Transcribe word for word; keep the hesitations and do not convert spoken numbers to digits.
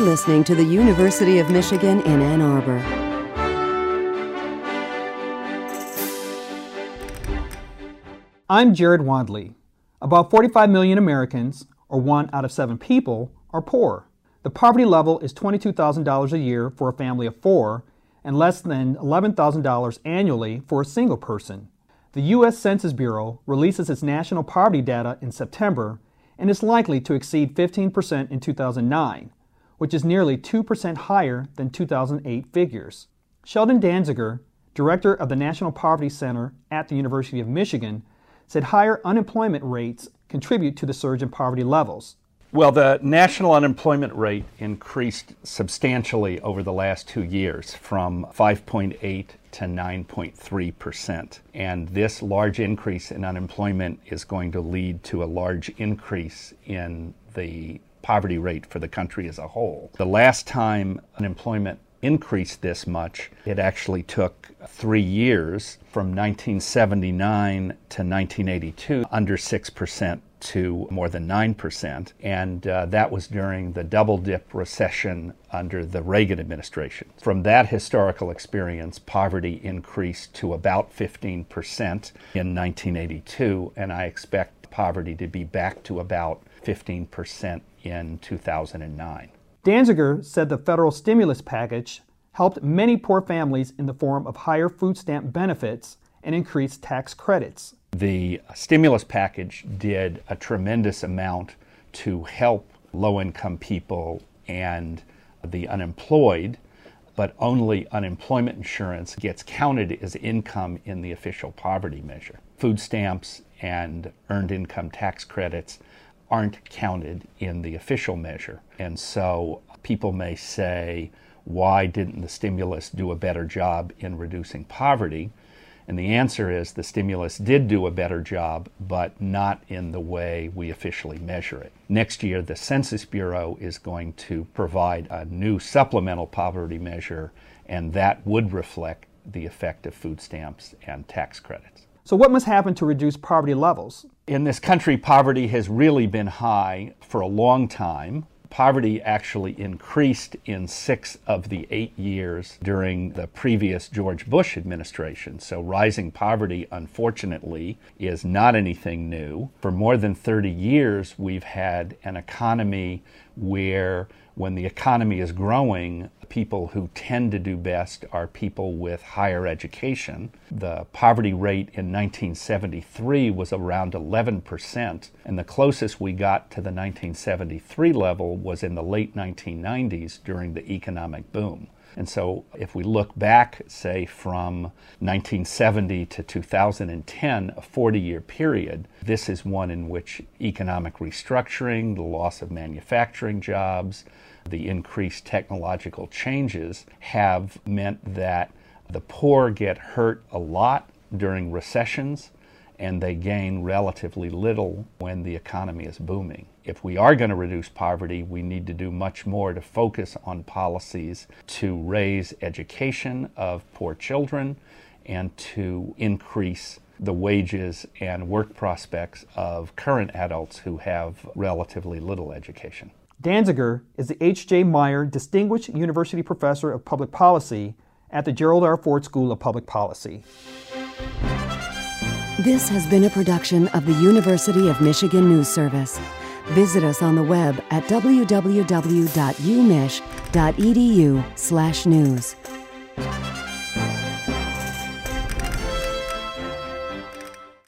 listening to the University of Michigan in Ann Arbor. I'm Jared Wadley. About forty-five million Americans, or one out of seven people, are poor. The poverty level is twenty-two thousand dollars a year for a family of four and less than eleven thousand dollars annually for a single person. The U S Census Bureau releases its national poverty data in September and is likely to exceed fifteen percent in two thousand nine, which is nearly two percent higher than two thousand eight figures. Sheldon Danziger, director of the National Poverty Center at the University of Michigan, said higher unemployment rates contribute to the surge in poverty levels. Well, the national unemployment rate increased substantially over the last two years from five point eight to nine point three percent. And this large increase in unemployment is going to lead to a large increase in the poverty rate for the country as a whole. The last time unemployment increased this much, it actually took three years, from nineteen seventy-nine to nineteen eighty-two, under six percent to more than nine percent, and uh, that was during the double-dip recession under the Reagan administration. From that historical experience, poverty increased to about fifteen percent in nineteen eighty-two, and I expect poverty to be back to about fifteen percent in two thousand nine. Danziger said the federal stimulus package helped many poor families in the form of higher food stamp benefits and increased tax credits. The stimulus package did a tremendous amount to help low-income people and the unemployed, but only unemployment insurance gets counted as income in the official poverty measure. Food stamps and earned income tax credits aren't counted in the official measure. And so people may say, why didn't the stimulus do a better job in reducing poverty? And the answer is the stimulus did do a better job, but not in the way we officially measure it. Next year, the Census Bureau is going to provide a new supplemental poverty measure, and that would reflect the effect of food stamps and tax credits. So what must happen to reduce poverty levels? In this country, poverty has really been high for a long time. Poverty actually increased in six of the eight years during the previous George Bush administration. So rising poverty, unfortunately, is not anything new. For more than thirty years, we've had an economy where when the economy is growing, people who tend to do best are people with higher education. The poverty rate in nineteen seventy-three was around eleven percent, and the closest we got to the nineteen seventy-three level was in the late nineteen nineties during the economic boom. And so if we look back, say, from nineteen seventy to two thousand ten, a forty-year period, this is one in which economic restructuring, the loss of manufacturing jobs, the increased technological changes have meant that the poor get hurt a lot during recessions, and they gain relatively little when the economy is booming. If we are going to reduce poverty, we need to do much more to focus on policies to raise education of poor children and to increase the wages and work prospects of current adults who have relatively little education. Danziger is the H J Meyer Distinguished University Professor of Public Policy at the Gerald R. Ford School of Public Policy. This has been a production of the University of Michigan News Service. Visit us on the web at w w w dot u mich dot e d u slash news.